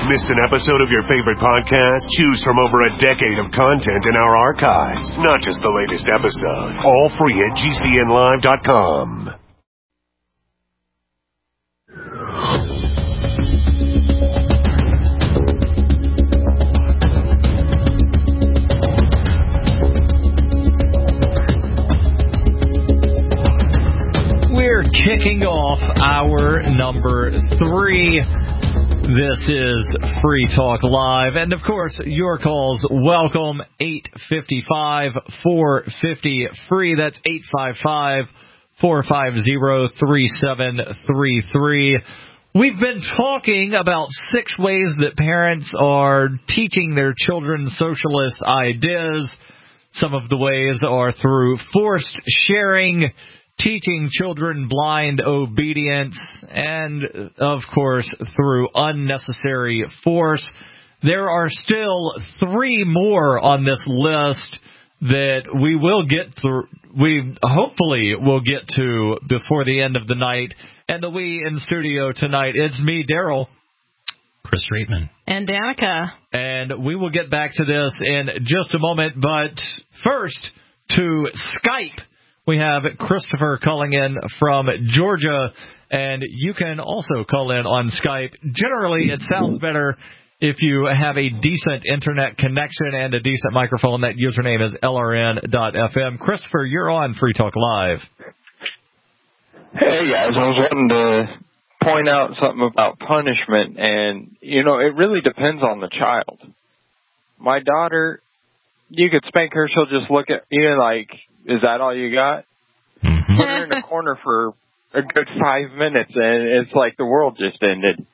Missed an episode of your favorite podcast? Choose from over a decade of content in our archives, not just the latest episode. All free at GCNlive.com. We're kicking off hour number 3. This is Free Talk Live. And, of course, your calls welcome. 855-450-FREE. That's 855-450-3733. We've been talking about 6 ways that parents are teaching their children socialist ideas. Some of the ways are through forced sharing, teaching children blind obedience, and, of course, through unnecessary force. There are still 3 more on this list that we will get through. We hopefully will get to before the end of the night. And we in studio tonight, it's me, Daryl. Chris Reitman. And Danica. And we will get back to this in just a moment. But first, to Skype. We have Christopher calling in from Georgia, and you can also call in on Skype. Generally, it sounds better if you have a decent internet connection and a decent microphone. That username is LRN.FM. Christopher, you're on Free Talk Live. Hey, guys. I was wanting to point out something about punishment, and, it really depends on the child. My daughter, you could spank her, she'll just look at you like, is that all you got? Mm-hmm. Put her in a corner for a good 5 minutes, and it's like the world just ended.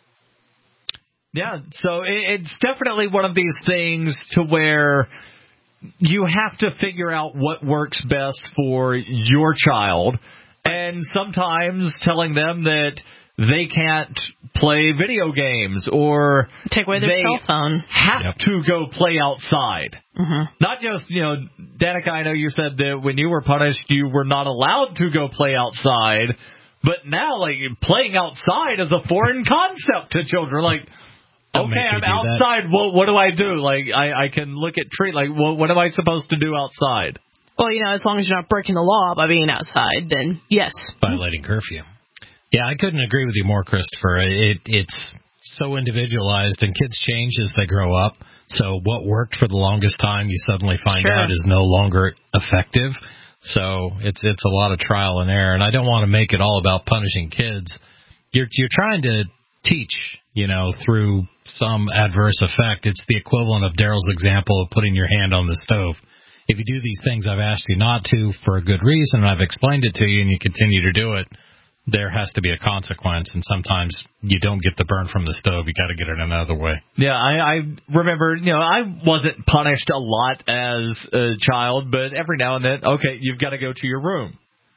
Yeah, so it's definitely one of these things to where you have to figure out what works best for your child, and sometimes telling them that they can't play video games or take away their cell phone. Have to go play outside. Mm-hmm. Not just, Danica, I know you said that when you were punished, you were not allowed to go play outside. But now, playing outside is a foreign concept to children. Okay, I'm outside. Well, what do I do? I can look at trees. What am I supposed to do outside? Well, as long as you're not breaking the law by being outside, then yes. Violating curfew. Yeah, I couldn't agree with you more, Christopher. It's so individualized, and kids change as they grow up. So what worked for the longest time, you suddenly find out is no longer effective. So it's a lot of trial and error. And I don't want to make it all about punishing kids. You're trying to teach, through some adverse effect. It's the equivalent of Daryl's example of putting your hand on the stove. If you do these things I've asked you not to for a good reason, and I've explained it to you, and you continue to do it, there has to be a consequence, and sometimes you don't get the burn from the stove. You got to get it another way. Yeah, I remember, I wasn't punished a lot as a child, but every now and then, okay, you've got to go to your room.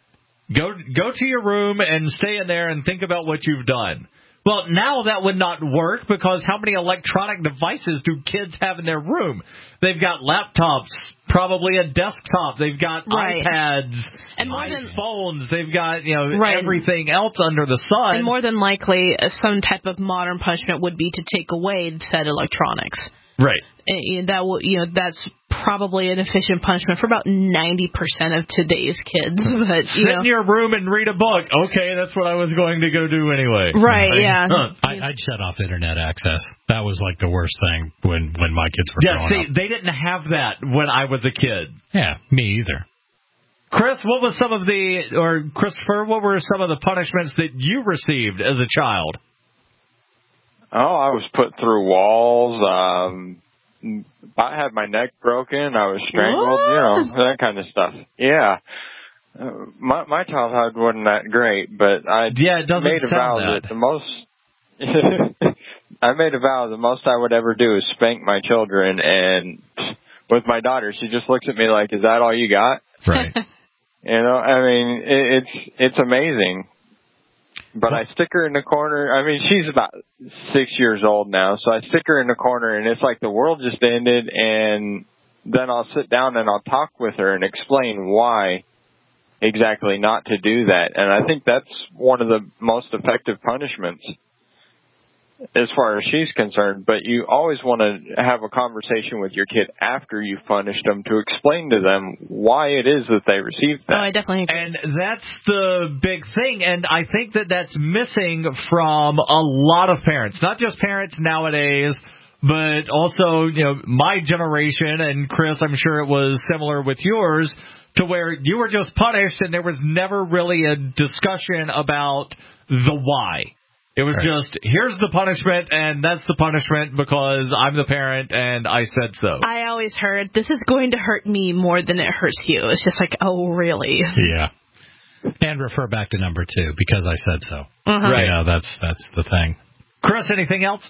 Go to your room and stay in there and think about what you've done. Well, now that would not work because how many electronic devices do kids have in their room? They've got laptops, probably a desktop. They've got iPads, and iPhones. They've got everything else under the sun. And more than likely, some type of modern punishment would be to take away said electronics. Right. And that will, that's probably an efficient punishment for about 90% of today's kids. But sit in your room and read a book. Okay, that's what I was going to go do anyway. Right. Yeah. I'd shut off internet access. That was the worst thing when my kids were growing up. They didn't have that when I was a kid. Yeah, me either. Chris, Christopher, what were some of the punishments that you received as a child? Oh, I was put through walls. I had my neck broken. I was strangled. That kind of stuff. Yeah. My childhood wasn't that great, but I made a vow that the most. I made a vow the most I would ever do is spank my children, and with my daughter, she just looks at me like, "Is that all you got?" Right. It's amazing. But I stick her in the corner. She's about 6 years old now, so I stick her in the corner, and it's like the world just ended, and then I'll sit down and I'll talk with her and explain why exactly not to do that. And I think that's one of the most effective punishments. as far as she's concerned, but you always want to have a conversation with your kid after you've punished them to explain to them why it is that they received that. Oh, I definitely agree. And that's the big thing, and I think that that's missing from a lot of parents, not just parents nowadays, but also, my generation, and Chris, I'm sure it was similar with yours, to where you were just punished and there was never really a discussion about the why. It was just, here's the punishment, and that's the punishment because I'm the parent and I said so. I always heard, this is going to hurt me more than it hurts you. It's just like, oh, really? Yeah. And refer back to number 2, because I said so. Right. That's the thing. Chris, anything else?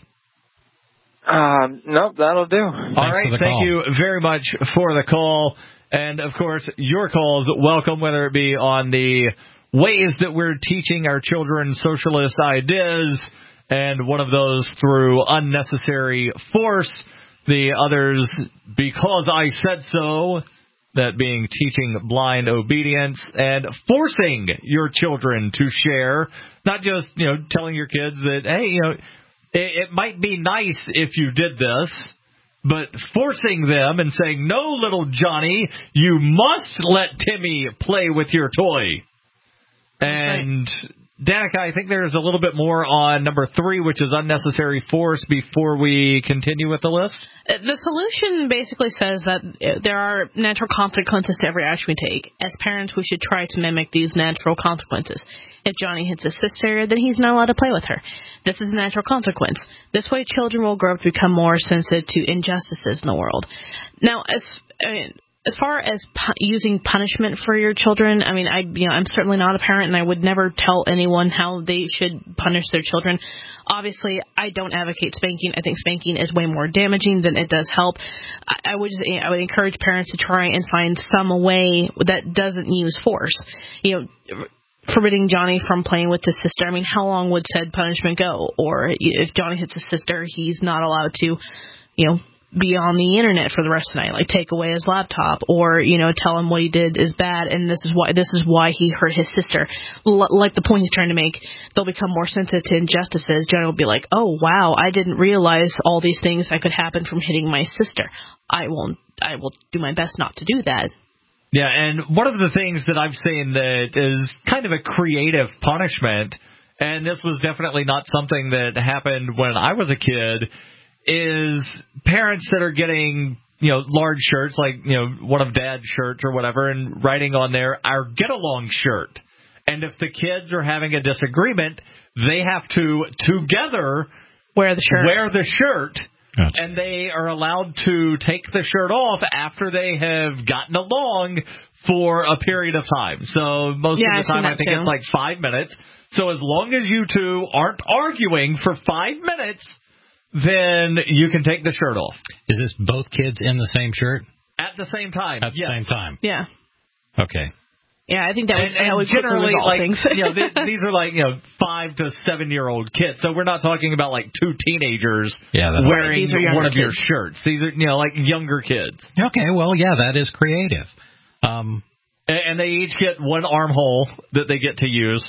Nope, that'll do. All right, thank you very much for the call. And, of course, your calls welcome, whether it be on the ways that we're teaching our children socialist ideas, and one of those through unnecessary force, the others because I said so, that being teaching blind obedience and forcing your children to share, not just, telling your kids that, hey, it might be nice if you did this, but forcing them and saying, no, little Johnny, you must let Timmy play with your toy. And, Danica, I think there's a little bit more on number 3, which is unnecessary force, before we continue with the list. The solution basically says that there are natural consequences to every action we take. As parents, we should try to mimic these natural consequences. If Johnny hits his sister, then he's not allowed to play with her. This is a natural consequence. This way, children will grow up to become more sensitive to injustices in the world. Now, as far as using punishment for your children, I'm certainly not a parent, and I would never tell anyone how they should punish their children. Obviously, I don't advocate spanking. I think spanking is way more damaging than it does help. I would encourage parents to try and find some way that doesn't use force. Forbidding Johnny from playing with his sister. How long would said punishment go? Or if Johnny hits his sister, he's not allowed to, be on the internet for the rest of the night, like take away his laptop, or tell him what he did is bad and this is why he hurt his sister. Like the point he's trying to make, they'll become more sensitive to injustices. Johnny will be like, oh wow, I didn't realize all these things that could happen from hitting my sister. I will do my best not to do that. Yeah, and one of the things that I've seen that is kind of a creative punishment, and this was definitely not something that happened when I was a kid, is parents that are getting, large shirts, like, one of Dad's shirts or whatever, and writing on there, our get-along shirt. And if the kids are having a disagreement, they have to together wear the shirt. Gotcha. And they are allowed to take the shirt off after they have gotten along for a period of time. So most of the time, I think it's like 5 minutes. So as long as you two aren't arguing for 5 minutes, then you can take the shirt off. Is this both kids in the same shirt? At the same time. At the same time. Yeah. Okay. Yeah, I think that would generally resolve things. These are like 5 to 7-year-old kids. So we're not talking about like 2 teenagers wearing one of your shirts. These are like younger kids. Okay, well, yeah, that is creative. And they each get one armhole that they get to use.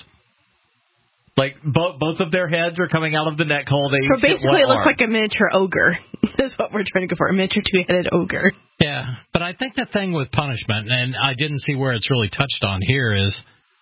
Like, both of their heads are coming out of the neck hole. So basically it looks like a miniature ogre. That's what we're trying to go for, a miniature 2-headed ogre. Yeah, but I think the thing with punishment, and I didn't see where it's really touched on here, is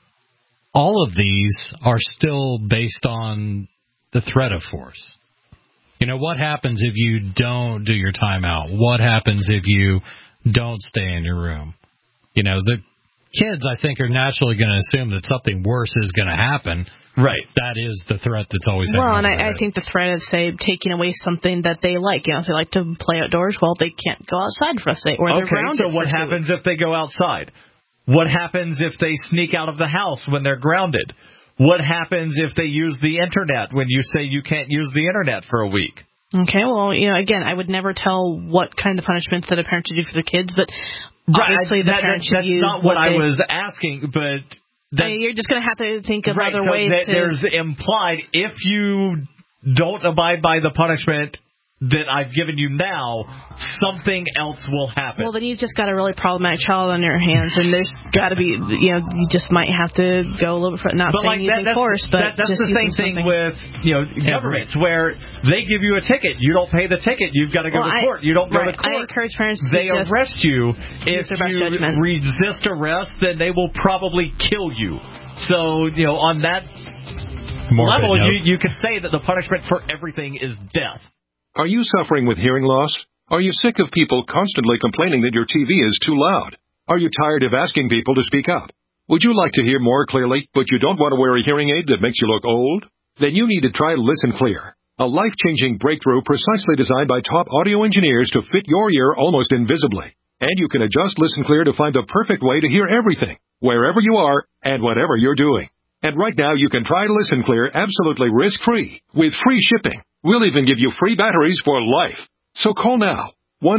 all of these are still based on the threat of force. What happens if you don't do your timeout? What happens if you don't stay in your room? The kids, I think, are naturally going to assume that something worse is going to happen. Right. That is the threat that's always happening. Well, and I think the threat is, say, taking away something that they like. If they like to play outdoors, well, they can't go outside for a day, or they're grounded. So what happens if they go outside? What happens if they sneak out of the house when they're grounded? What happens if they use the internet when you say you can't use the internet for a week? Okay, well, again, I would never tell what kind of punishments that a parent should do for their kids, but obviously the parent should use that's not what I was asking, but you're just going to have to think of other ways to... There's implied, if you don't abide by the punishment, that I've given you now, something else will happen. Well, then you've just got a really problematic child on your hands, and there's got to be, you just might have to go a little bit further. Not saying using force, but that's just the same thing with governments, where they give you a ticket, you don't pay the ticket, you've got to go to court. You don't go to court. I encourage parents to arrest you. If you resist arrest, then they will probably kill you. So on that level, you could say that the punishment for everything is death. Are you suffering with hearing loss? Are you sick of people constantly complaining that your TV is too loud? Are you tired of asking people to speak up? Would you like to hear more clearly, but you don't want to wear a hearing aid that makes you look old? Then you need to try Listen Clear, a life-changing breakthrough precisely designed by top audio engineers to fit your ear almost invisibly. And you can adjust Listen Clear to find the perfect way to hear everything, wherever you are and whatever you're doing. And right now you can try Listen Clear absolutely risk-free with free shipping. We'll even give you free batteries for life. So call now.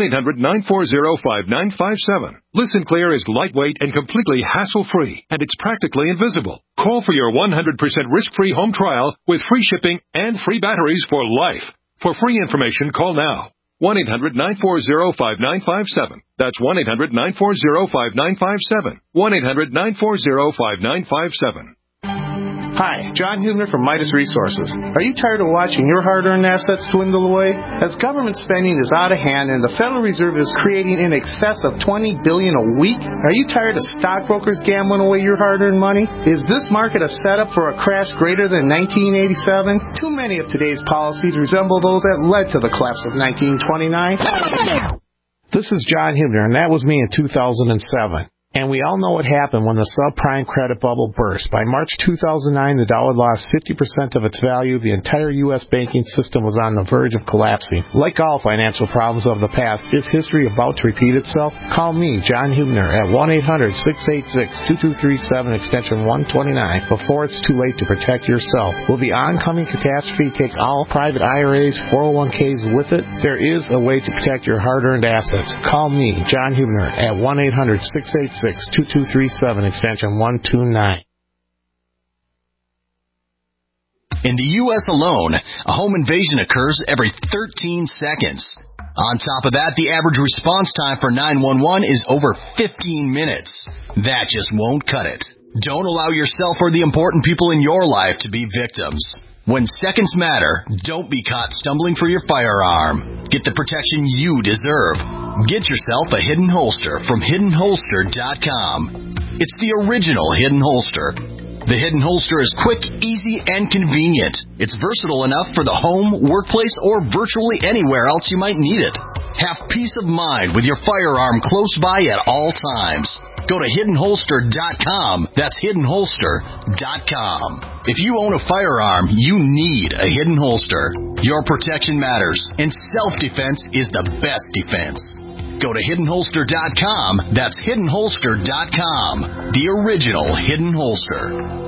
1-800-940-5957. Listen Clear is lightweight and completely hassle-free, and it's practically invisible. Call for your 100% risk-free home trial with free shipping and free batteries for life. For free information, call now. 1-800-940-5957. That's 1-800-940-5957. 1-800-940-5957. Hi, John Hubner from Midas Resources. Are you tired of watching your hard-earned assets dwindle away? As government spending is out of hand and the Federal Reserve is creating in excess of $20 billion a week, are you tired of stockbrokers gambling away your hard-earned money? Is this market a setup for a crash greater than 1987? Too many of today's policies resemble those that led to the collapse of 1929. This is John Hubner, and that was me in 2007. And we all know what happened when the subprime credit bubble burst. By March 2009, the dollar lost 50% of its value. The entire U.S. banking system was on the verge of collapsing. Like all financial problems of the past, is history about to repeat itself? Call me, John Hubner, at 1-800-686-2237, extension 129, before it's too late to protect yourself. Will the oncoming catastrophe take all private IRAs, 401ks with it? There is a way to protect your hard-earned assets. Call me, John Hubner, at 1-800-686-2237, extension 129. In the U.S. alone, a home invasion occurs every 13 seconds. On top of that, the average response time for 911 is over 15 minutes. That just won't cut it. Don't allow yourself or the important people in your life to be victims. When seconds matter, don't be caught stumbling for your firearm. Get the protection you deserve. Get yourself a Hidden Holster from HiddenHolster.com. It's the original Hidden Holster. The Hidden Holster is quick, easy, and convenient. It's versatile enough for the home, workplace, or virtually anywhere else you might need it. Have peace of mind with your firearm close by at all times. Go to HiddenHolster.com. That's HiddenHolster.com. If you own a firearm, you need a Hidden Holster. Your protection matters, and self-defense is the best defense. Go to HiddenHolster.com. That's HiddenHolster.com. The original Hidden Holster.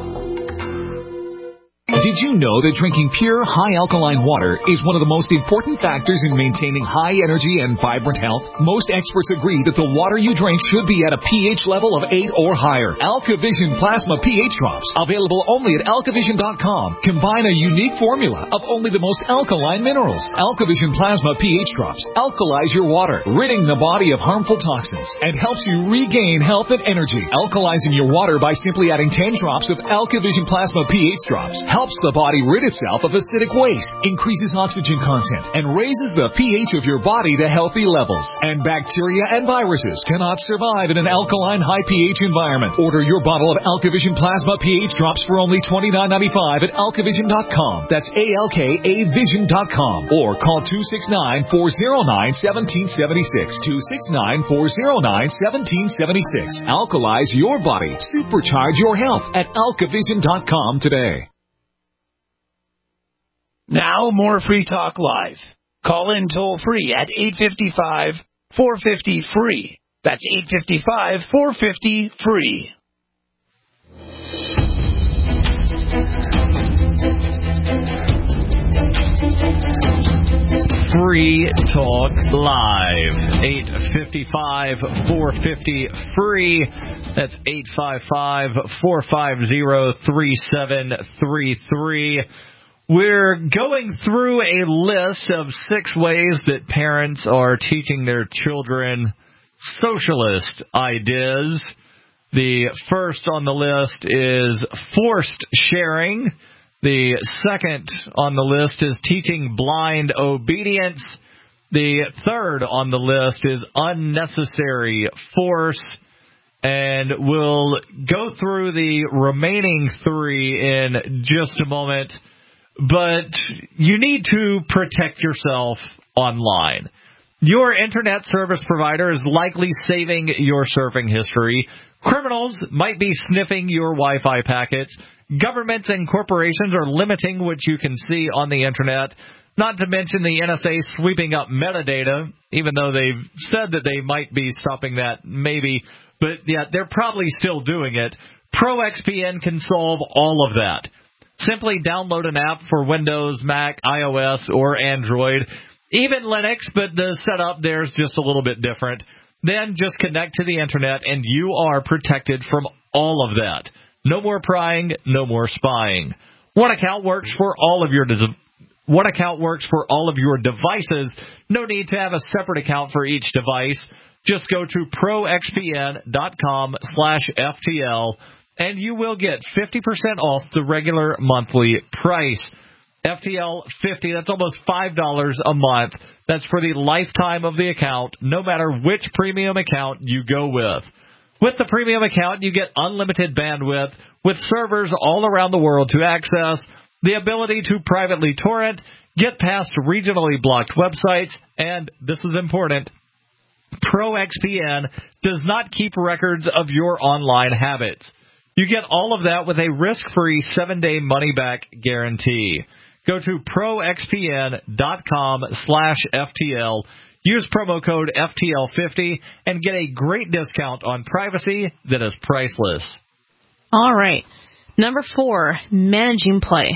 Did you know that drinking pure, high-alkaline water is one of the most important factors in maintaining high energy and vibrant health? Most experts agree that the water you drink should be at a pH level of 8 or higher. AlkaVision Plasma pH Drops, available only at AlkaVision.com, combine a unique formula of only the most alkaline minerals. AlkaVision Plasma pH Drops alkalize your water, ridding the body of harmful toxins, and helps you regain health and energy. Alkalizing your water by simply adding 10 drops of AlkaVision Plasma pH Drops helps the body rid itself of acidic waste, increases oxygen content, and raises the pH of your body to healthy levels. And bacteria and viruses cannot survive in an alkaline high pH environment. Order your bottle of AlkaVision Plasma pH Drops for only $29.95 at AlkaVision.com. That's ALKAVision.com. Or call 269-409-1776. 269-409-1776. Alkalize your body. Supercharge your health at AlkaVision.com today. Now, more Free Talk Live. Call in toll-free at 855-450-FREE. That's 855-450-FREE. Free Talk Live. 855-450-FREE. That's 855-450-3733. We're going through a list of 6 ways that parents are teaching their children socialist ideas. The first on the list is forced sharing. The second on the list is teaching blind obedience. The third on the list is unnecessary force. And we'll go through the remaining 3 in just a moment. But you need to protect yourself online. Your internet service provider is likely saving your surfing history. Criminals might be sniffing your Wi-Fi packets. Governments and corporations are limiting what you can see on the internet. Not to mention the NSA sweeping up metadata, even though they've said that they might be stopping that, maybe. But, yeah, they're probably still doing it. ProXPN can solve all of that. Simply download an app for Windows, Mac, iOS, or Android, even Linux, but the setup there is just a little bit different. Then just connect to the internet, and you are protected from all of that. No more prying, no more spying. One account works for all of your devices. No need to have a separate account for each device. Just go to proxpn.com/FTL, and you will get 50% off the regular monthly price. FTL 50, that's almost $5 a month. That's for the lifetime of the account, no matter which premium account you go with. With the premium account, you get unlimited bandwidth with servers all around the world to access, the ability to privately torrent, get past regionally blocked websites, and, this is important, ProXPN does not keep records of your online habits. You get all of that with a risk-free 7-day money-back guarantee. Go to proxpn.com/FTL, use promo code FTL50, and get a great discount on privacy that is priceless. All right. Number 4, managing play.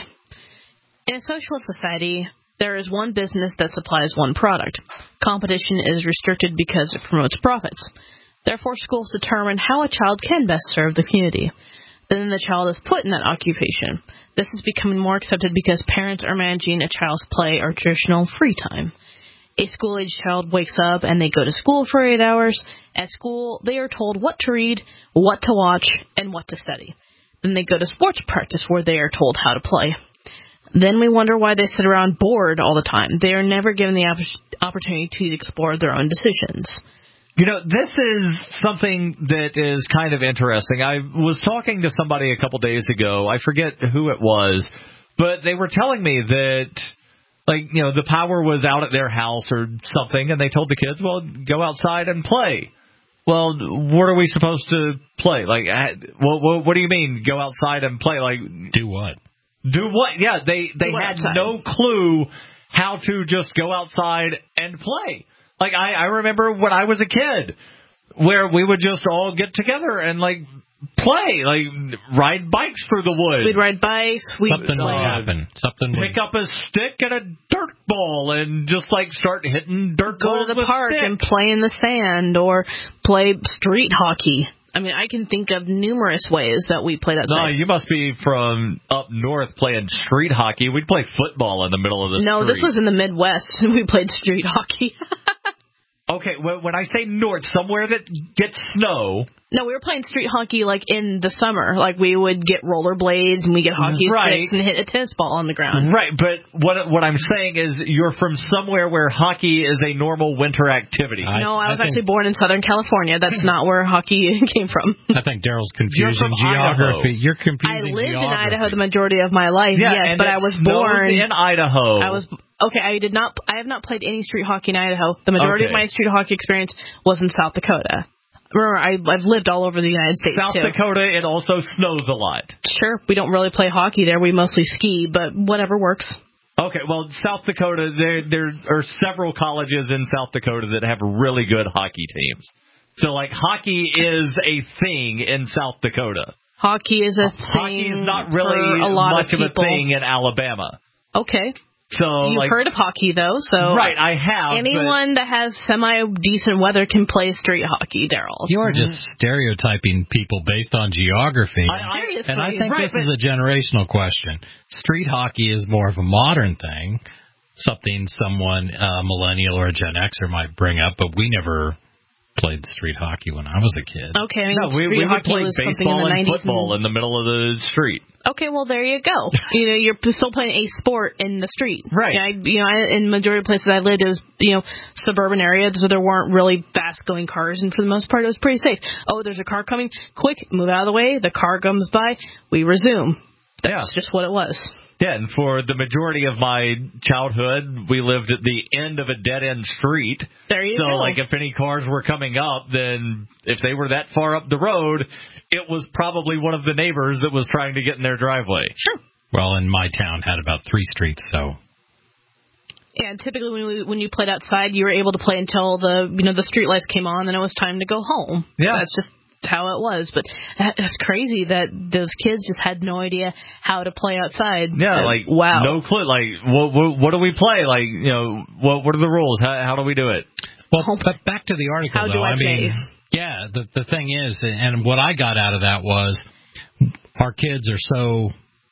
In a socialist society, there is one business that supplies one product. Competition is restricted because it promotes profits. Therefore, schools determine how a child can best serve the community. Then the child is put in that occupation. This is becoming more accepted because parents are managing a child's play or traditional free time. A school-aged child wakes up and they go to school for 8 hours. At school, they are told what to read, what to watch, and what to study. Then they go to sports practice where they are told how to play. Then we wonder why they sit around bored all the time. They are never given the opportunity to explore their own decisions. You know, this is something that is kind of interesting. I was talking to somebody a couple days ago. I forget who it was, but they were telling me that, like, you know, the power was out at their house or something, and they told the kids, well, go outside and play. Well, what are we supposed to play? Like, what do you mean, go outside and play? Like, do what? Do what? Yeah, they had no clue how to just go outside and play. Like, I remember when I was a kid, where we would just all get together and, like, play, like, ride bikes through the woods. We'd ride bikes. Something would happen. Pick up a stick and a dirt ball and just, like, start hitting dirt balls. Go to the park and play in the sand or play street hockey. I mean, I can think of numerous ways that we play that. No, you must be from up north playing street hockey. We'd play football in the middle of the street. No, this was in the Midwest. We played street hockey. Okay, when I say north, somewhere that gets snow. No, we were playing street hockey, like, in the summer. Like, we would get rollerblades and we get hockey sticks and hit a tennis ball on the ground. Right, but what I'm saying is you're from somewhere where hockey is a normal winter activity. I was actually born in Southern California. That's not where hockey came from. I think Daryl's confusing geography. Idaho. You're confusing geography. I lived in geography. Idaho the majority of my life, yes, but I was born in Idaho. Okay, I have not played any street hockey in Idaho. The majority of my street hockey experience was in South Dakota. Remember, I've lived all over the United States, South Dakota, it also snows a lot. Sure, we don't really play hockey there. We mostly ski, but whatever works. Okay, well, South Dakota, there are several colleges in South Dakota that have really good hockey teams. So, like, hockey is a thing in South Dakota. Hockey is a thing. Hockey is not really a lot much of a thing in Alabama. Okay. So You've heard of hockey, though, so... Right, I have. Anyone that has semi-decent weather can play street hockey, Daryl. You are just stereotyping people based on geography. And I think this is a generational question. Street hockey is more of a modern thing, something someone, a millennial or a Gen Xer might bring up, but we never played street hockey when I was a kid. Okay, I mean, no, we would play baseball and football in the middle of the street. Okay, well, there you go. You're still playing a sport in the street. Right. In majority of places I lived, it was, suburban area, so there weren't really fast-going cars, and for the most part, it was pretty safe. Oh, there's a car coming. Quick, move out of the way. The car comes by. We resume. That's just what it was. Yeah, and for the majority of my childhood, we lived at the end of a dead-end street. There you go. So, if any cars were coming up, then if they were that far up the road, it was probably one of the neighbors that was trying to get in their driveway. Sure. Well, and my town had about 3 streets, so... Yeah, and typically when you played outside, you were able to play until the street lights came on, then it was time to go home. Yeah. That's just how it was, but that's crazy that those kids just had no idea how to play outside. Yeah, wow, no clue. What do we play? What are the rules? How do we do it? Well, but back to the article, how though. Do I mean, yeah, the thing is, and what I got out of that was, our kids are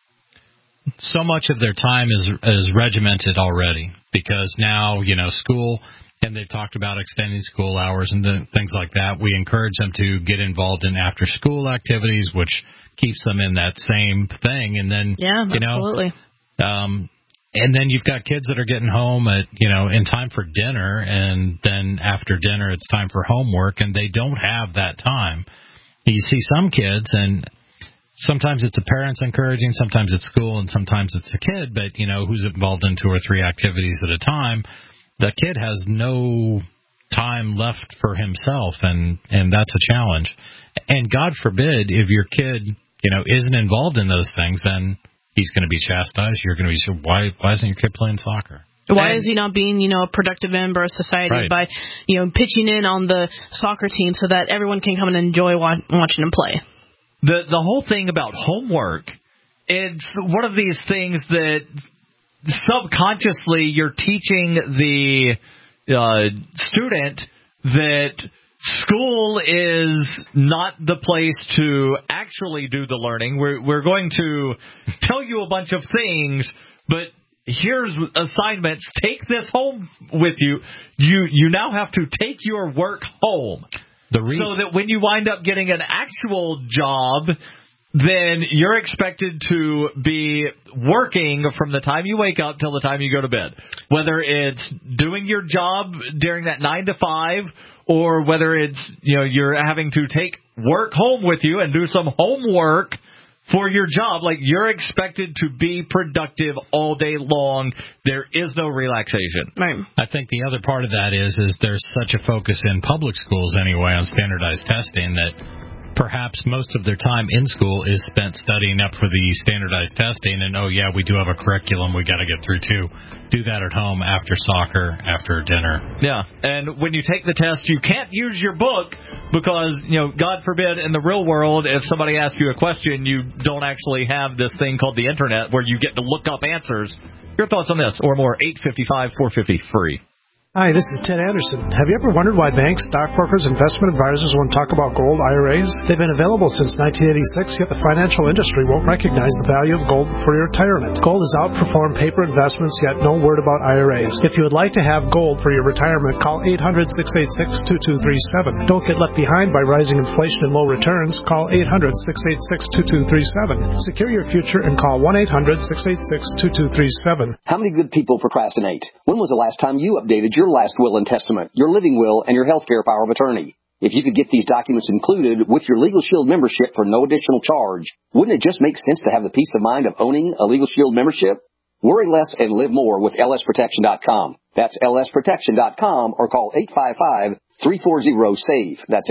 so much of their time is regimented already, because now school. And they've talked about extending school hours and things like that. We encourage them to get involved in after-school activities, which keeps them in that same thing. And then, absolutely. And then you've got kids that are getting home at, in time for dinner, and then after dinner it's time for homework, and they don't have that time. You see some kids, and sometimes it's the parents encouraging, sometimes it's school, and sometimes it's the kid, but, who's involved in 2 or 3 activities at a time. The kid has no time left for himself, and that's a challenge. And God forbid, if your kid, isn't involved in those things, then he's going to be chastised. You're going to be, why isn't your kid playing soccer? Why is he not being, a productive member of society by, pitching in on the soccer team so that everyone can come and enjoy watching him play? The whole thing about homework, it's one of these things that subconsciously you're teaching the student that school is not the place to actually do the learning. We're going to tell you a bunch of things, but here's assignments. Take this home with you. You now have to take your work home. So that when you wind up getting an actual job, then you're expected to be working from the time you wake up till the time you go to bed. Whether it's doing your job during that 9 to 5, or whether it's, you're having to take work home with you and do some homework for your job. You're expected to be productive all day long. There is no relaxation. Right. I think the other part of that is there's such a focus in public schools anyway on standardized testing that perhaps most of their time in school is spent studying up for the standardized testing, and we do have a curriculum we got to get through too. Do that at home after soccer, after dinner. Yeah, and when you take the test, you can't use your book because, God forbid, in the real world, if somebody asks you a question, you don't actually have this thing called the internet where you get to look up answers. Your thoughts on this or more? 855-450 free. Hi, this is Ted Anderson. Have you ever wondered why banks, stockbrokers, investment advisors won't talk about gold IRAs? They've been available since 1986, yet the financial industry won't recognize the value of gold for your retirement. Gold has outperformed paper investments, yet no word about IRAs. If you would like to have gold for your retirement, call 800-686-2237. Don't get left behind by rising inflation and low returns. Call 800-686-2237. Secure your future and call 1-800-686-2237. How many good people procrastinate? When was the last time you updated your last will and testament, your living will, and your health care power of attorney? If you could get these documents included with your Legal Shield membership for no additional charge, wouldn't it just make sense to have the peace of mind of owning a Legal Shield membership? Worry less and live more with lsprotection.com. That's lsprotection.com or call 855-340-SAVE. That's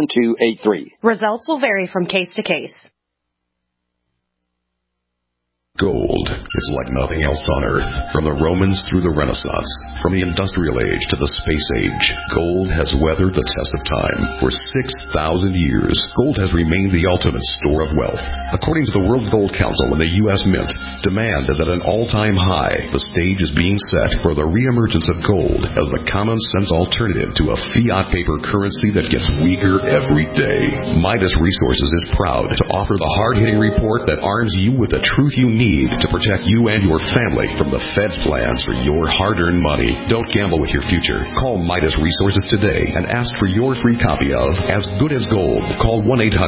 855-340-7283. Results will vary from case to case. Gold is like nothing else on Earth. From the Romans through the Renaissance, from the Industrial Age to the Space Age, gold has weathered the test of time. For 6,000 years, gold has remained the ultimate store of wealth. According to the World Gold Council and the U.S. Mint, demand is at an all-time high. The stage is being set for the reemergence of gold as the common-sense alternative to a fiat paper currency that gets weaker every day. Midas Resources is proud to offer the hard-hitting report that arms you with the truth you need to protect you and your family from the Fed's plans for your hard-earned money. Don't gamble with your future. Call Midas Resources today and ask for your free copy of As Good as Gold. Call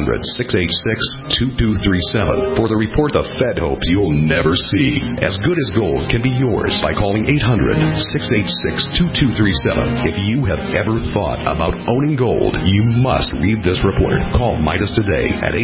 1-800-686-2237 for the report the Fed hopes you'll never see. As Good as Gold can be yours by calling 800-686-2237. If you have ever thought about owning gold, you must read this report. Call Midas today at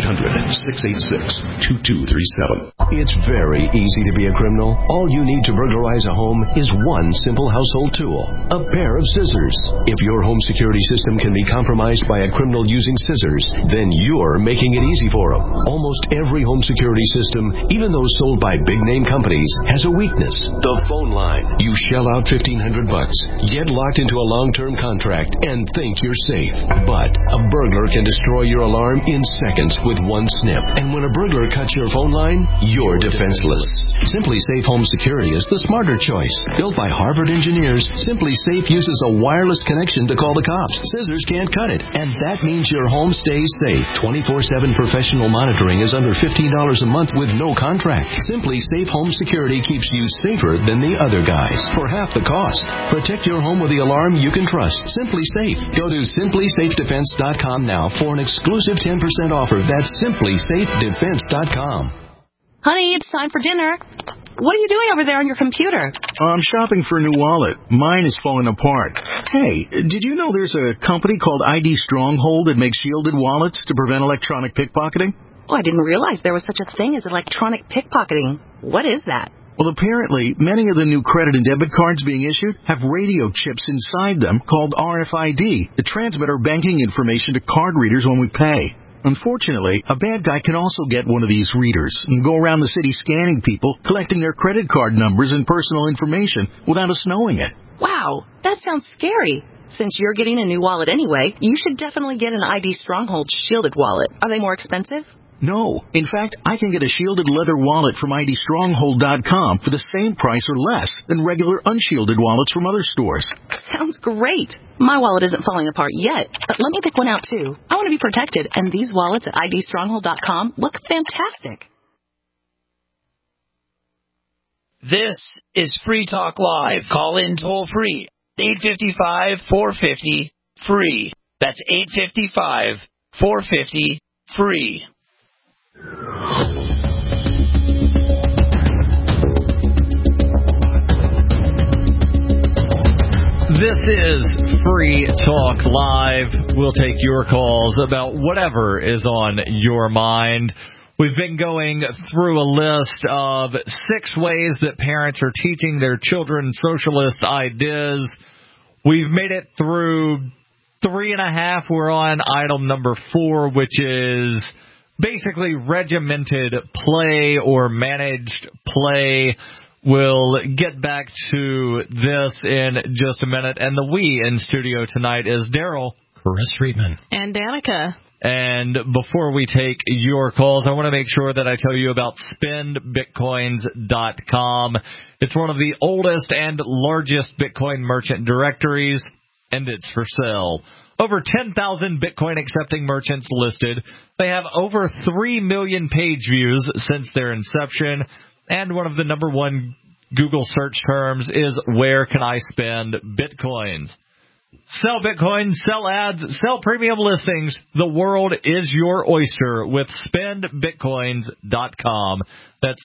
800-686-2237. It's very easy to be a criminal. All you need to burglarize a home is one simple household tool, a pair of scissors. If your home security system can be compromised by a criminal using scissors, then you're making it easy for them. Almost every home security system, even those sold by big-name companies, has a weakness. The phone line. You shell out $1,500, get locked into a long-term contract, and think you're safe. But a burglar can destroy your alarm in seconds with one snip. And when a burglar cuts your phone line, you're defenseless. Simply Safe Home Security is the smarter choice. Built by Harvard engineers, Simply Safe uses a wireless connection to call the cops. Scissors can't cut it, and that means your home stays safe. 24/7 professional monitoring is under $15 a month with no contract. Simply Safe Home Security keeps you safer than the other guys for half the cost. Protect your home with the alarm you can trust. Simply Safe. Go to simplysafedefense.com now for an exclusive 10% offer. That's simplysafedefense.com. Honey, it's time for dinner. What are you doing over there on your computer? I'm shopping for a new wallet. Mine is falling apart. Hey, did you know there's a company called ID Stronghold that makes shielded wallets to prevent electronic pickpocketing? Oh, I didn't realize there was such a thing as electronic pickpocketing. What is that? Well, apparently, many of the new credit and debit cards being issued have radio chips inside them called RFID that transmit our banking information to card readers when we pay. Unfortunately, a bad guy can also get one of these readers and go around the city scanning people, collecting their credit card numbers and personal information without us knowing it. Wow, that sounds scary. Since you're getting a new wallet anyway, you should definitely get an ID Stronghold shielded wallet. Are they more expensive? No. In fact, I can get a shielded leather wallet from IDStronghold.com for the same price or less than regular unshielded wallets from other stores. Sounds great. My wallet isn't falling apart yet, but let me pick one out too. I want to be protected, and these wallets at IDStronghold.com look fantastic. This is Free Talk Live. Call in toll free. 855-450-FREE. That's 855-450-FREE. This is Free Talk Live. We'll take your calls about whatever is on your mind. We've been going through a list of 6 ways that parents are teaching their children socialist ideas. We've made it through 3.5. We're on item number 4, which is basically regimented play or managed play. We'll get back to this in just a minute. And the we in studio tonight is Daryl, Chris Friedman, and Danica. And before we take your calls, I want to make sure that I tell you about spendbitcoins.com. It's one of the oldest and largest Bitcoin merchant directories, and it's for sale. Over 10,000 Bitcoin-accepting merchants listed. They have over 3 million page views since their inception, and one of the number 1 Google search terms is, where can I spend Bitcoins? Sell Bitcoin, sell ads, sell premium listings. The world is your oyster with spendbitcoins.com. That's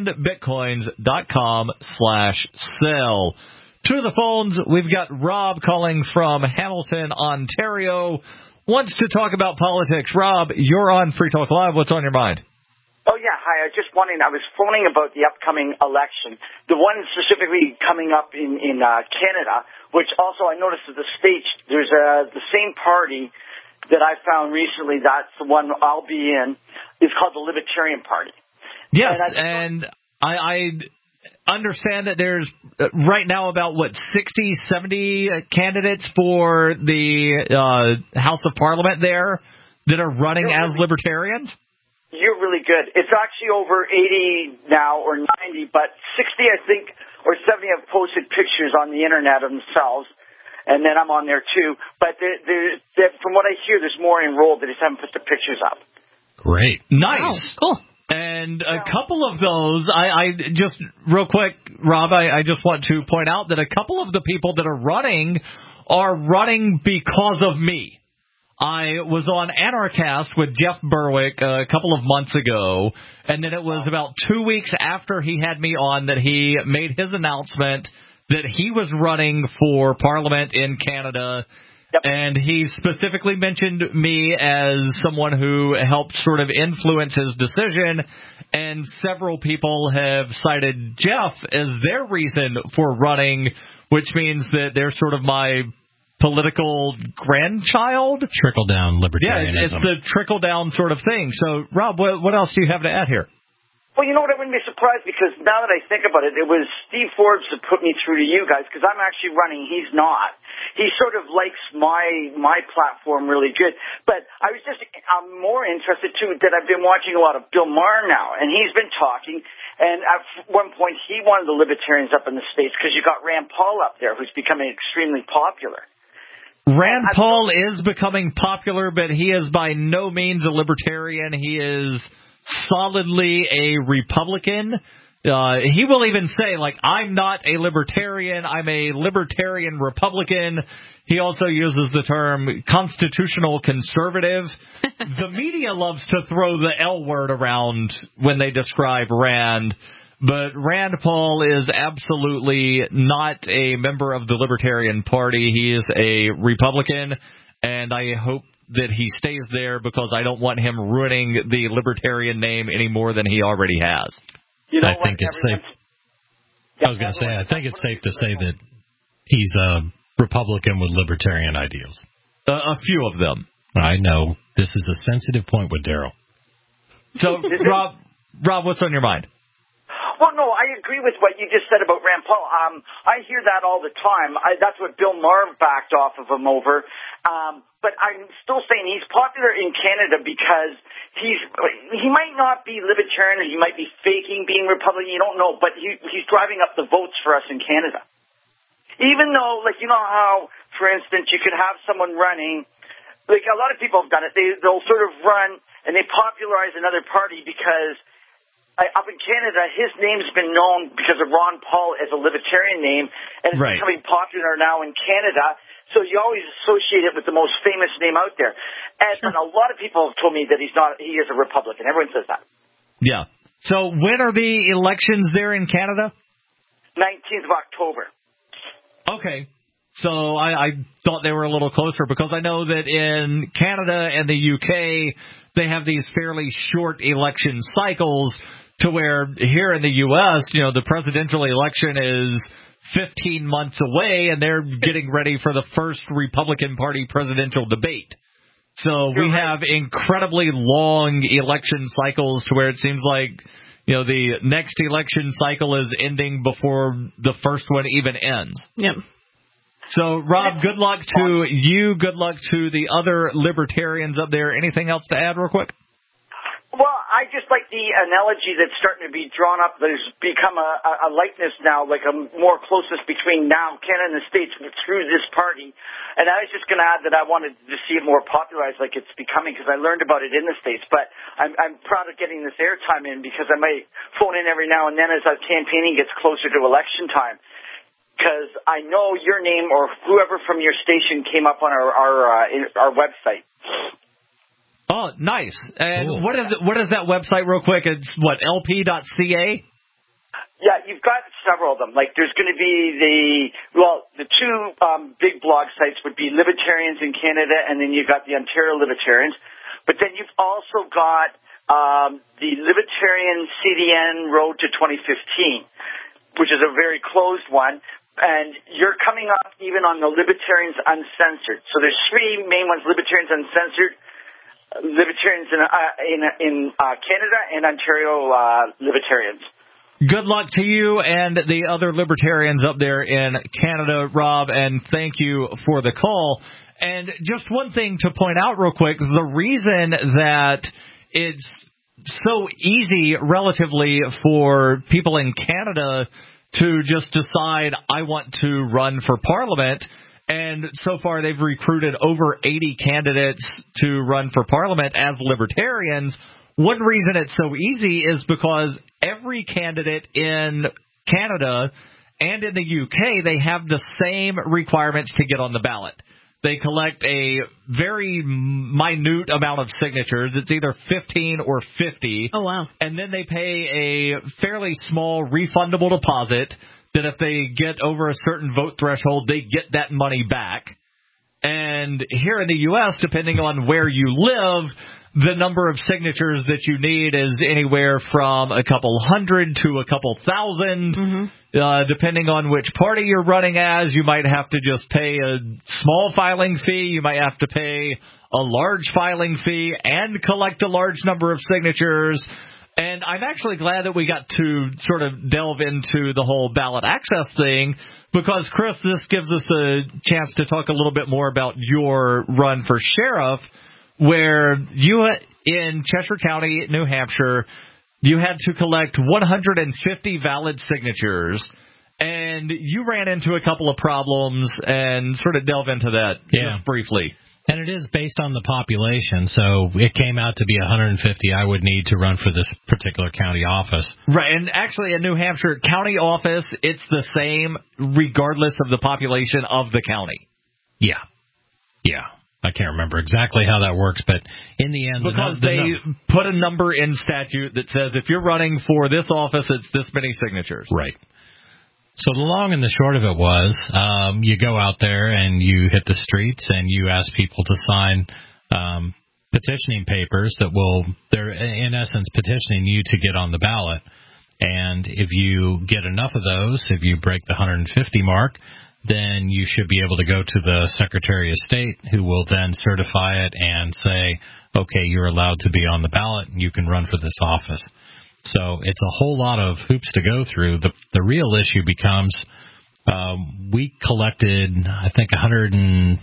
spendbitcoins.com/sell. To the phones, we've got Rob calling from Hamilton, Ontario. Wants to talk about politics. Rob, you're on Free Talk Live. What's on your mind? Oh, yeah. Hi. I was just wondering, I was phoning about the upcoming election, the one specifically coming up in Canada, which also I noticed at the States, there's the same party that I found recently, that's the one I'll be in, is called the Libertarian Party. Yes, and I understand that there's right now about, 60, 70 candidates for the House of Parliament there that are running as Libertarians? You're really good. It's actually over 80 now, or 90, but 60, I think, or 70 have posted pictures on the Internet of themselves, and then I'm on there too. But from what I hear, there's more enrolled. They just haven't put the pictures up. Great. Nice. Wow. Cool. And a couple of those, I just, real quick, Rob, I just want to point out that a couple of the people that are running because of me. I was on Anarchast with Jeff Berwick a couple of months ago, and then it was about 2 weeks after he had me on that he made his announcement that he was running for Parliament in Canada. Yep. And he specifically mentioned me as someone who helped sort of influence his decision, and several people have cited Jeff as their reason for running, which means that they're sort of my political grandchild. Trickle-down libertarianism. Yeah, it's the trickle-down sort of thing. So, Rob, what else do you have to add here? Well, you know what? I wouldn't be surprised, because now that I think about it, it was Steve Forbes that put me through to you guys, because I'm actually running. He's not. He sort of likes my platform really good. But I'm more interested, too, that I've been watching a lot of Bill Maher now, and he's been talking. And at one point, he wanted the Libertarians up in the States, because you got Rand Paul up there, who's becoming extremely popular. Rand Paul is becoming popular, but he is by no means a libertarian. He is solidly a Republican. He will even say, I'm not a libertarian, I'm a libertarian Republican. He also uses the term constitutional conservative. The media loves to throw the L word around when they describe Rand. But Rand Paul is absolutely not a member of the Libertarian Party. He is a Republican, and I hope that he stays there, because I don't want him ruining the Libertarian name any more than he already has. I think it's safe. I was going to say, I think it's safe to say that he's a Republican with Libertarian ideals. A few of them. I know. This is a sensitive point with Daryl. So, Rob, what's on your mind? Well, no, I agree with what you just said about Rand Paul. I hear that all the time. That's what Bill Maher backed off of him over. But I'm still saying he's popular in Canada because he might not be libertarian, or he might be faking being Republican. You don't know, but he's driving up the votes for us in Canada. Even though, you know how, for instance, you could have someone running, a lot of people have done it. They'll sort of run and they popularize another party because up in Canada, his name's been known because of Ron Paul as a libertarian name, and it's becoming popular now in Canada. So you always associate it with the most famous name out there. And a lot of people have told me that he is a Republican. Everyone says that. Yeah. So when are the elections there in Canada? 19th of October. Okay. So I thought they were a little closer, because I know that in Canada and the UK, they have these fairly short election cycles, to where here in the U.S., the presidential election is 15 months away, and they're getting ready for the first Republican Party presidential debate. So we have incredibly long election cycles, to where it seems like, the next election cycle is ending before the first one even ends. Yep. So, Rob, good luck to you. Good luck to the other libertarians up there. Anything else to add real quick? Well, I just like the analogy that's starting to be drawn up. There's become a likeness now, a more closeness between now Canada and the States through this party. And I was just going to add that I wanted to see it more popularized like it's becoming, because I learned about it in the States. But I'm proud of getting this airtime in, because I might phone in every now and then as our campaigning gets closer to election time. Because I know your name or whoever from your station came up on our website. Oh, nice. And cool. What is that website real quick? It's what, lp.ca? Yeah, you've got several of them. There's going to be the two big blog sites would be Libertarians in Canada, and then you've got the Ontario Libertarians. But then you've also got the Libertarian CDN Road to 2015, which is a very closed one. And you're coming up even on the Libertarians Uncensored. So there's three main ones: Libertarians Uncensored, Libertarians in Canada, and Ontario Libertarians. Good luck to you and the other libertarians up there in Canada, Rob, and thank you for the call. And just one thing to point out real quick, the reason that it's so easy relatively for people in Canada to just decide, I want to run for Parliament, and so far they've recruited over 80 candidates to run for Parliament as libertarians. One reason it's so easy is because every candidate in Canada and in the UK, they have the same requirements to get on the ballot. They collect a very minute amount of signatures. It's either 15 or 50. Oh, wow. And then they pay a fairly small refundable deposit that if they get over a certain vote threshold, they get that money back. And here in the U.S., depending on where you live, the number of signatures that you need is anywhere from a couple hundred to a couple thousand. Depending on which party you're running as, you might have to just pay a small filing fee. You might have to pay a large filing fee and collect a large number of signatures. And I'm actually glad that we got to sort of delve into the whole ballot access thing because, Chris, this gives us a chance to talk a little bit more about your run for sheriff, where you, in Cheshire County, New Hampshire, you had to collect 150 valid signatures, and you ran into a couple of problems, and sort of delve into that just briefly. And it is based on the population, so it came out to be 150 I would need to run for this particular county office. Right, and actually in New Hampshire, county office, it's the same regardless of the population of the county. Yeah. I can't remember exactly how that works, but in the end... Because they put a number in statute that says if you're running for this office, it's this many signatures. Right. So the long and the short of it was, you go out there and you hit the streets and you ask people to sign petitioning papers they're in essence petitioning you to get on the ballot. And if you get enough of those, if you break the 150 mark, then you should be able to go to the Secretary of State, who will then certify it and say, okay, you're allowed to be on the ballot and you can run for this office. So it's a whole lot of hoops to go through. The real issue becomes we collected, I think, 170,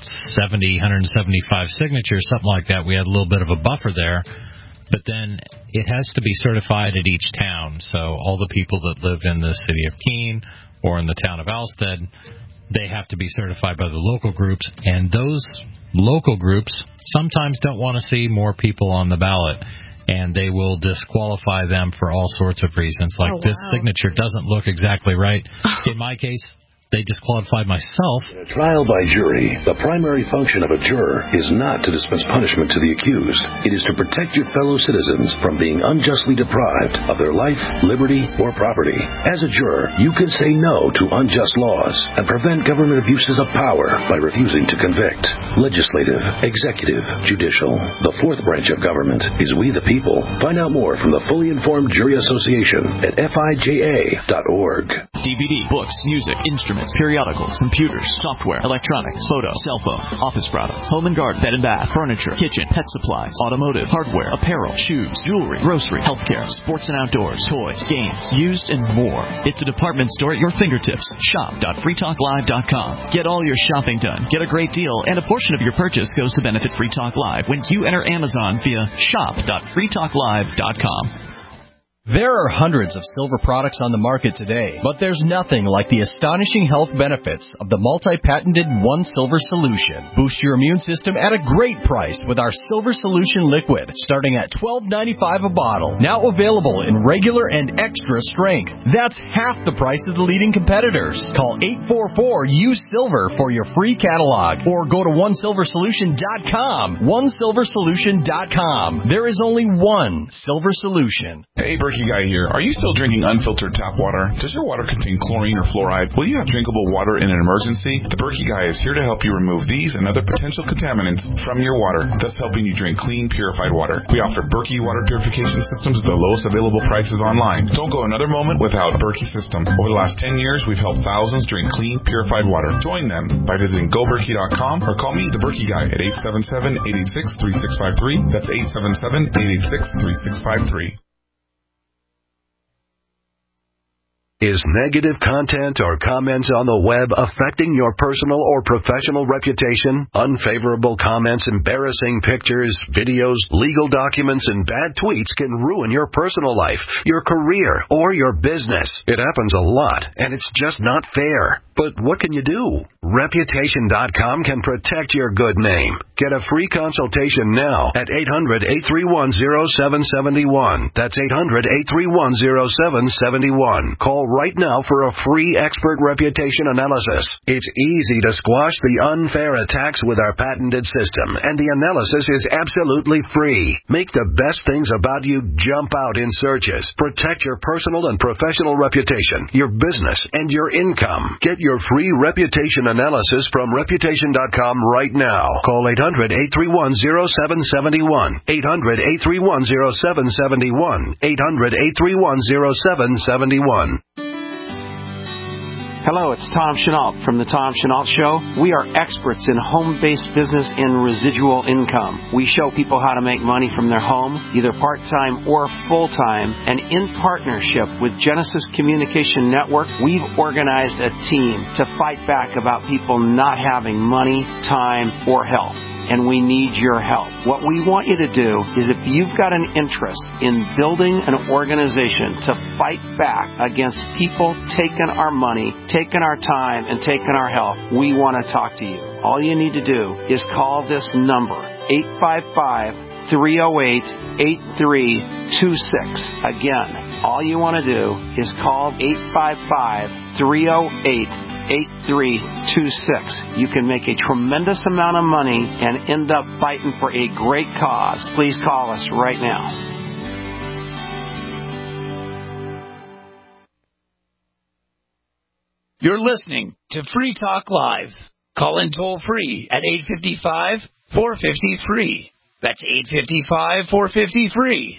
175 signatures, something like that. We had a little bit of a buffer there. But then it has to be certified at each town. So all the people that live in the city of Keene or in the town of Alstead, they have to be certified by the local groups. And those local groups sometimes don't want to see more people on the ballot. And they will disqualify them for all sorts of reasons. Like, this signature doesn't look exactly right. In my case, they disqualified myself. In a trial by jury, the primary function of a juror is not to dispense punishment to the accused. It is to protect your fellow citizens from being unjustly deprived of their life, liberty, or property. As a juror, you can say no to unjust laws and prevent government abuses of power by refusing to convict. Legislative, executive, judicial. The fourth branch of government is we the people. Find out more from the Fully Informed Jury Association at FIJA.org. DVD, books, music, instruments, periodicals, computers, software, electronics, photo, cell phone, office products, home and garden, bed and bath, furniture, kitchen, pet supplies, automotive, hardware, apparel, shoes, jewelry, grocery, healthcare, sports and outdoors, toys, games, used, and more. It's a department store at your fingertips. Shop.freetalklive.com. Get all your shopping done, get a great deal, and a portion of your purchase goes to benefit Free Talk Live when you enter Amazon via shop.freetalklive.com. There are hundreds of silver products on the market today, but there's nothing like the astonishing health benefits of the multi-patented One Silver Solution. Boost your immune system at a great price with our Silver Solution Liquid, starting at $12.95 a bottle. Now available in regular and extra strength. That's half the price of the leading competitors. Call 844-USILVER for your free catalog, or go to OneSilverSolution.com. OneSilverSolution.com. There is only one Silver Solution. Hey, Berkey Guy here. Are you still drinking unfiltered tap water? Does your water contain chlorine or fluoride? Will you have drinkable water in an emergency? The Berkey Guy is here to help you remove these and other potential contaminants from your water, thus helping you drink clean, purified water. We offer Berkey water purification systems at the lowest available prices online. Don't go another moment without Berkey system. Over the last 10 years, we've helped thousands drink clean, purified water. Join them by visiting GoBerkey.com or call me, the Berkey Guy, at 877-886-3653. That's 877-886-3653. Is negative content or comments on the web affecting your personal or professional reputation? Unfavorable comments, embarrassing pictures, videos, legal documents, and bad tweets can ruin your personal life, your career, or your business. It happens a lot, and it's just not fair. But what can you do? Reputation.com can protect your good name. Get a free consultation now at 800-831-0771. That's 800-831-0771. Call right now for a free expert reputation analysis. It's easy to squash the unfair attacks with our patented system, and the analysis is absolutely free. Make the best things about you jump out in searches. Protect your personal and professional reputation, your business, and your income. Get your free reputation analysis from Reputation.com right now. Call 800-831-0771. 800-831-0771. 800-831-0771. Hello, it's Tom Chenault from The Tom Chenault Show. We are experts in home-based business and residual income. We show people how to make money from their home, either part-time or full-time, and in partnership with Genesis Communication Network, we've organized a team to fight back about people not having money, time, or health. And we need your help. What we want you to do is, if you've got an interest in building an organization to fight back against people taking our money, taking our time, and taking our health, we want to talk to you. All you need to do is call this number, 855-308-8326. Again, all you want to do is call 855-308-8326. You can make a tremendous amount of money and end up fighting for a great cause. Please call us right now. You're listening to Free Talk Live. Call in toll free at 855-450-FREE. That's 855-450-FREE.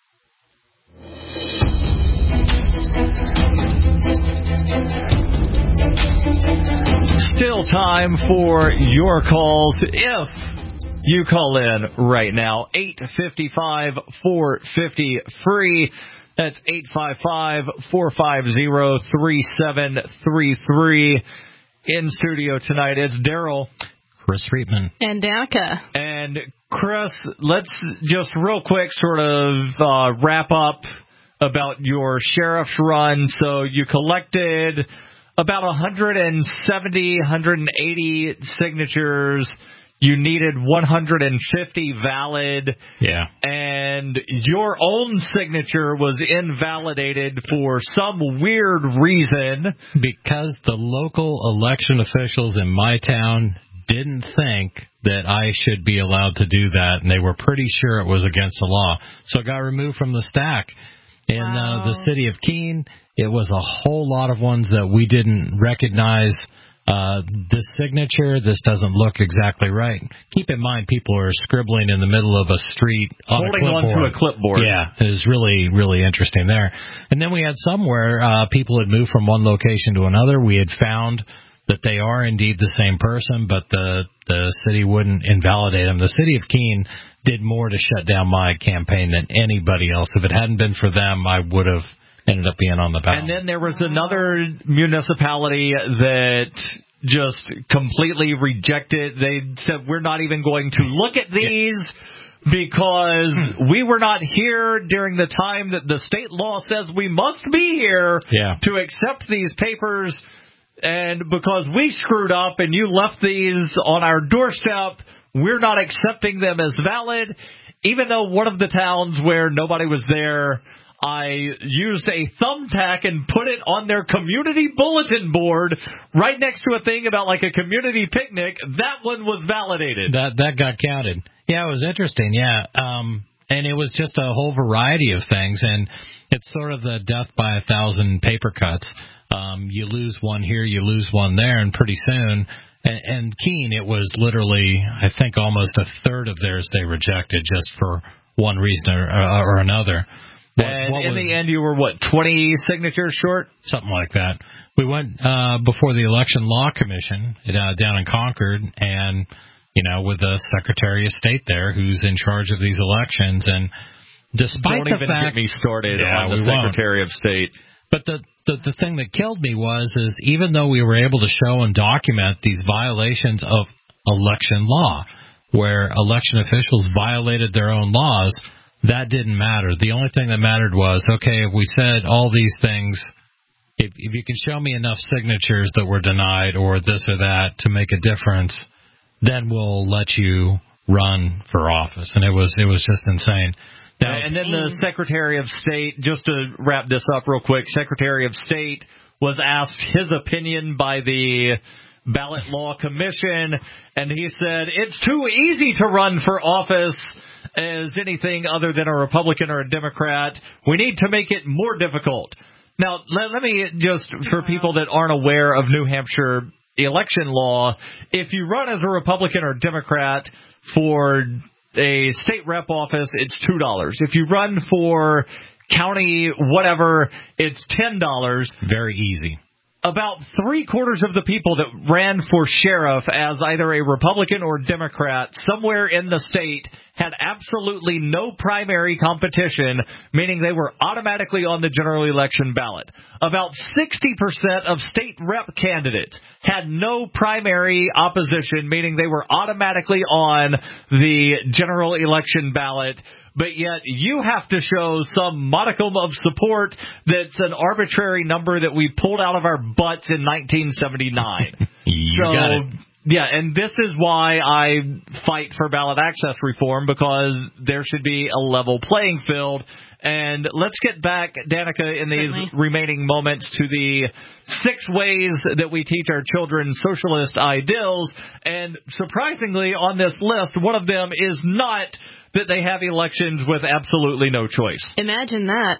Still time for your calls if you call in right now. 855-450-FREE. That's 855-450-3733. In studio tonight, it's Daryl, Chris Friedman, and Danica. And Chris, let's just real quick sort of wrap up about your sheriff's run. So you collected about 170, 180 signatures. You needed 150 valid. Yeah. And your own signature was invalidated for some weird reason. Because the local election officials in my town didn't think that I should be allowed to do that, and they were pretty sure it was against the law. So it got removed from the stack. In the city of Keene, it was a whole lot of ones that we didn't recognize. This signature, this doesn't look exactly right. Keep in mind, people are scribbling in the middle of a street on holding onto a clipboard. Yeah, it was really, really interesting there. And then we had some where people had moved from one location to another. We had found that they are indeed the same person, but the city wouldn't invalidate them. The city of Keene did more to shut down my campaign than anybody else. If it hadn't been for them, I would have ended up being on the ballot. And then there was another municipality that just completely rejected. They said, we're not even going to look at these because we were not here during the time that the state law says we must be here to accept these papers. And because we screwed up and you left these on our doorstep, we're not accepting them as valid. Even though one of the towns where nobody was there, I used a thumbtack and put it on their community bulletin board right next to a thing about like a community picnic. That one was validated. That got counted. Yeah, it was interesting. Yeah. And it was just a whole variety of things. And it's sort of the death by 1,000 paper cuts. You lose one here, you lose one there, and pretty soon. And Keene, it was literally, I think, almost a third of theirs they rejected just for one reason or another. In the end, you were, 20 signatures short? Something like that. We went before the Election Law Commission down in Concord, and, with the Secretary of State there who's in charge of these elections. And despite Don't even get me started on the Secretary of State. But the the thing that killed me is even though we were able to show and document these violations of election law, where election officials violated their own laws, that didn't matter. The only thing that mattered was, okay, if we said all these things, if you can show me enough signatures that were denied or this or that to make a difference, then we'll let you run for office. And it was just insane. Now, and then the Secretary of State, just to wrap this up real quick, Secretary of State was asked his opinion by the Ballot Law Commission, and he said, it's too easy to run for office as anything other than a Republican or a Democrat. We need to make it more difficult. Now, let me just, for people that aren't aware of New Hampshire election law, if you run as a Republican or Democrat for a state rep office, it's $2. If you run for county whatever, it's $10. Very easy. About 3/4 of the people that ran for sheriff as either a Republican or Democrat somewhere in the state had absolutely no primary competition, meaning they were automatically on the general election ballot. About 60% of state rep candidates had no primary opposition, meaning they were automatically on the general election ballot. But yet you have to show some modicum of support that's an arbitrary number that we pulled out of our butts in 1979. Got it. Yeah, and this is why I fight for ballot access reform, because there should be a level playing field. And let's get back, Danica, in these remaining moments to the 6 ways that we teach our children socialist ideals. And surprisingly, on this list, one of them is not that they have elections with absolutely no choice. Imagine that.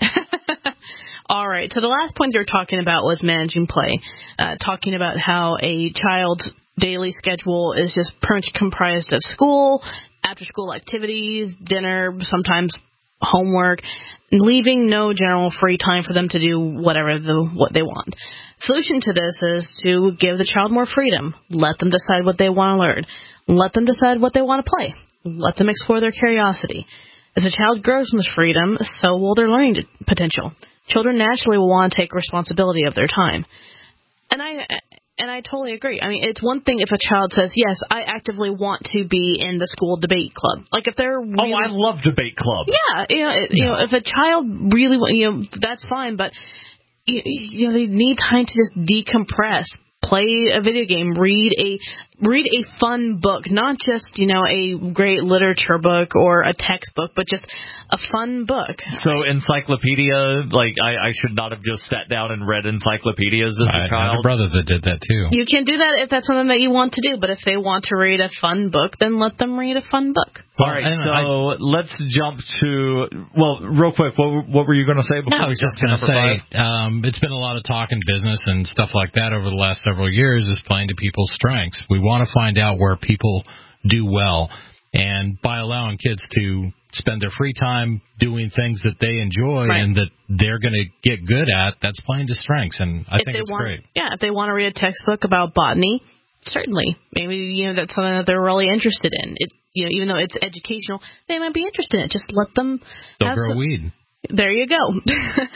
All right, so the last point they were talking about was managing play, talking about how a child's daily schedule is just pretty much comprised of school, after-school activities, dinner, sometimes homework, leaving no general free time for them to do what they want. Solution to this is to give the child more freedom. Let them decide what they want to learn. Let them decide what they want to play. Let them explore their curiosity. As a child grows in this freedom, so will their learning potential. Children naturally will want to take responsibility of their time. And I totally agree. I mean, it's one thing if a child says, yes, I actively want to be in the school debate club. Like if they're really, I love debate club. Yeah, you know, if a child really, that's fine, but they need time to just decompress, play a video game, read a fun book, not just, a great literature book or a textbook, but just a fun book. So encyclopedia, like I should not have just sat down and read encyclopedias as a child. I had a brother that did that too. You can do that if that's something that you want to do, but if they want to read a fun book, then let them read a fun book. All right, so let's jump to, real quick, what were you going to say before? No, I was just going to say, it's been a lot of talk in business and stuff like that over the last several years is playing to people's strengths. We want to find out where people do well, and by allowing kids to spend their free time doing things that they enjoy and that they're going to get good at, that's playing to strengths, and I think it's great. Yeah, if they want to read a textbook about botany, certainly. Maybe, that's something that they're really interested in. Even though it's educational, they might be interested in it. Just let them... They'll grow weed. There you go.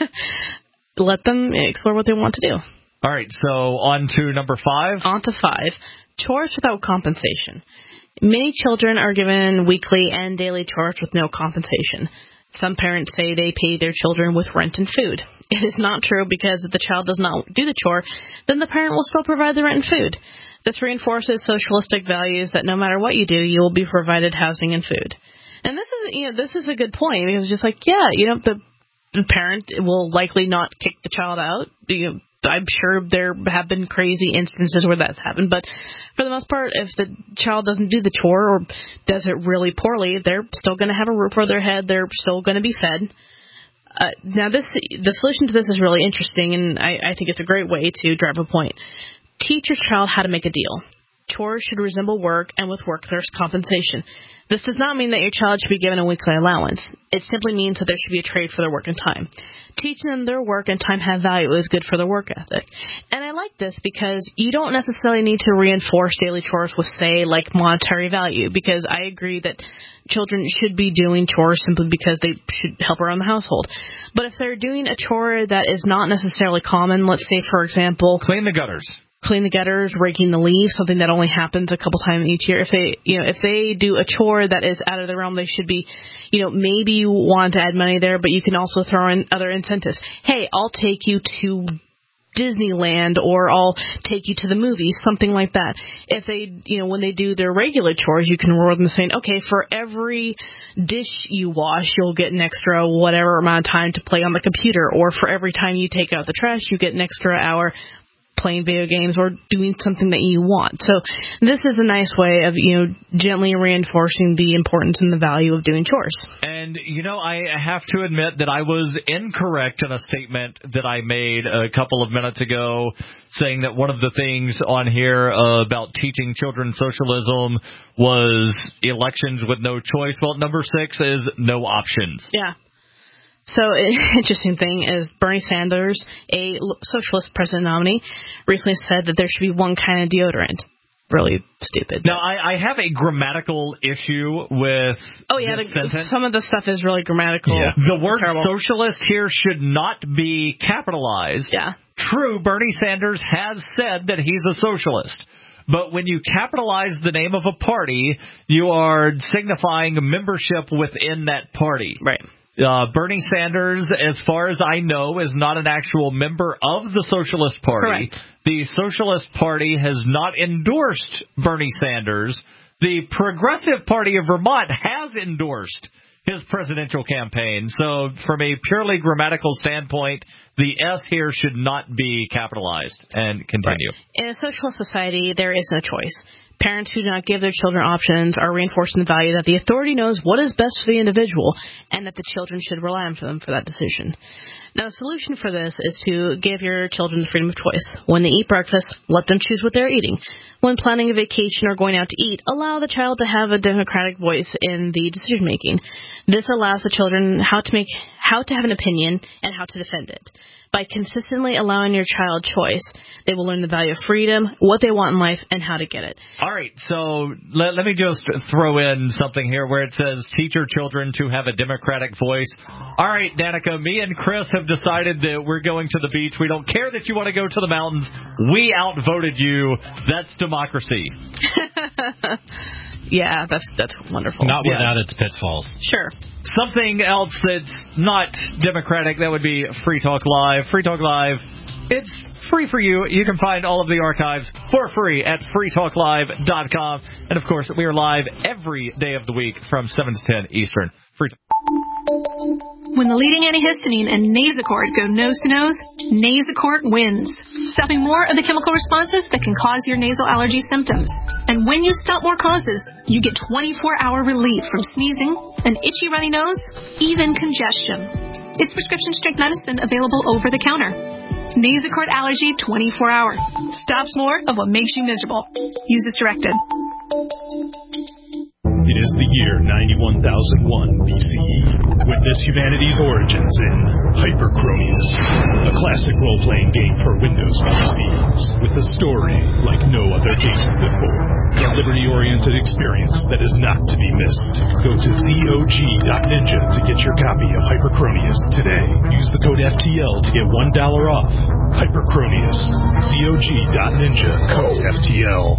Let them explore what they want to do. All right, so on to number 5. On to 5. Chores without compensation. Many children are given weekly and daily chores with no compensation. Some parents say they pay their children with rent and food. It is not true, because if the child does not do the chore, then the parent will still provide the rent and food. This reinforces socialistic values that no matter what you do, you will be provided housing and food. And this is a good point, because it's just like, the parent will likely not kick the child out. I'm sure there have been crazy instances where that's happened, but for the most part, if the child doesn't do the chore or does it really poorly, they're still going to have a roof over their head. They're still going to be fed. Now, the solution to this is really interesting, and I think it's a great way to drive a point. Teach your child how to make a deal. Chores should resemble work, and with work there's compensation. This does not mean that your child should be given a weekly allowance. It simply means that there should be a trade for their work and time. Teaching them their work and time have value is good for their work ethic. And I like this because you don't necessarily need to reinforce daily chores with, say, like monetary value, because I agree that children should be doing chores simply because they should help around the household. But if they're doing a chore that is not necessarily common, let's say, for example, clean the gutters, raking the leaves, something that only happens a couple times each year. If they do a chore that is out of the realm, they should be, maybe you want to add money there, but you can also throw in other incentives. Hey, I'll take you to Disneyland, or I'll take you to the movies, something like that. If they, when they do their regular chores, you can reward them saying, okay, for every dish you wash, you'll get an extra whatever amount of time to play on the computer, or for every time you take out the trash, you get an extra hour playing video games or doing something that you want. So this is a nice way of, gently reinforcing the importance and the value of doing chores. And, I have to admit that I was incorrect in a statement that I made a couple of minutes ago, saying that one of the things on here about teaching children socialism was elections with no choice. Well, number 6 is no options. Yeah. So, interesting thing is Bernie Sanders, a socialist president nominee, recently said that there should be one kind of deodorant. Really stupid. Now, I have a grammatical issue with this sentence. Some of the stuff is really grammatical. Yeah. The word socialist here should not be capitalized. Yeah. True, Bernie Sanders has said that he's a socialist. But when you capitalize the name of a party, you are signifying membership within that party. Right. Bernie Sanders, as far as I know, is not an actual member of the Socialist Party. Correct. The Socialist Party has not endorsed Bernie Sanders. The Progressive Party of Vermont has endorsed his presidential campaign. So from a purely grammatical standpoint, the S here should not be capitalized. And continue. Right. In a socialist society, there is no choice. Parents who do not give their children options are reinforcing the value that the authority knows what is best for the individual and that the children should rely on them for that decision. Now, the solution for this is to give your children the freedom of choice. When they eat breakfast, let them choose what they're eating. When planning a vacation or going out to eat, allow the child to have a democratic voice in the decision-making. This allows the children how to have an opinion and how to defend it. By consistently allowing your child choice, they will learn the value of freedom, what they want in life, and how to get it. All right, so let me just throw in something here where it says teach your children to have a democratic voice. All right, Danica, me and Chris have decided that we're going to the beach. We don't care that you want to go to the mountains. We outvoted you. That's democracy. Yeah, that's wonderful. Not without its pitfalls. Sure. Something else that's not democratic, that would be Free Talk Live. Free Talk Live, it's free for you. You can find all of the archives for free at freetalklive.com. And, of course, we are live every day of the week from 7 to 10 Eastern. Free Talk. When the leading antihistamine and Nasacort go nose-to-nose, Nasacort wins, stopping more of the chemical responses that can cause your nasal allergy symptoms. And when you stop more causes, you get 24-hour relief from sneezing, an itchy runny nose, even congestion. It's prescription-strength medicine available over the counter. Nasacort Allergy 24-hour. Stops more of what makes you miserable. Use as directed. It is the year 91,001 BCE. Witness humanity's origins in Hyperchronius, a classic role-playing game for Windows PCs with a story like no other game before. A liberty-oriented experience that is not to be missed. Go to ZOG.ninja to get your copy of Hyperchronius today. Use the code FTL to get $1 off. Hyperchronius. ZOG.ninja. Code FTL.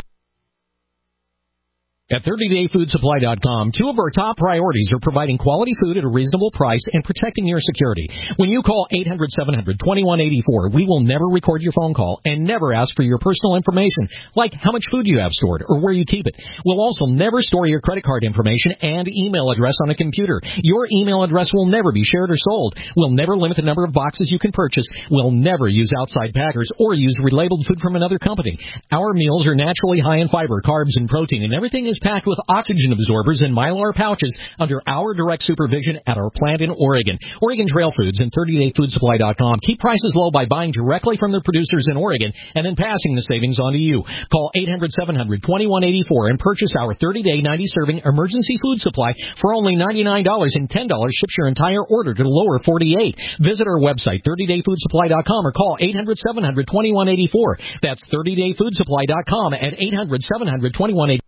At 30dayfoodsupply.com, two of our top priorities are providing quality food at a reasonable price and protecting your security. When you call 800-700-2184, we will never record your phone call and never ask for your personal information, like how much food you have stored or where you keep it. We'll also never store your credit card information and email address on a computer. Your email address will never be shared or sold. We'll never limit the number of boxes you can purchase. We'll never use outside packers or use relabeled food from another company. Our meals are naturally high in fiber, carbs, and protein, and everything is is packed with oxygen absorbers and Mylar pouches under our direct supervision at our plant in Oregon. Oregon Trail Foods and 30dayfoodsupply.com. Keep prices low by buying directly from the producers in Oregon and then passing the savings on to you. Call 800-700-2184 and purchase our 30-day 90-serving emergency food supply for only $99, and $10 ships your entire order to the lower 48. Visit our website, 30dayfoodsupply.com, or call 800-700-2184. That's 30dayfoodsupply.com at 800-700-2184.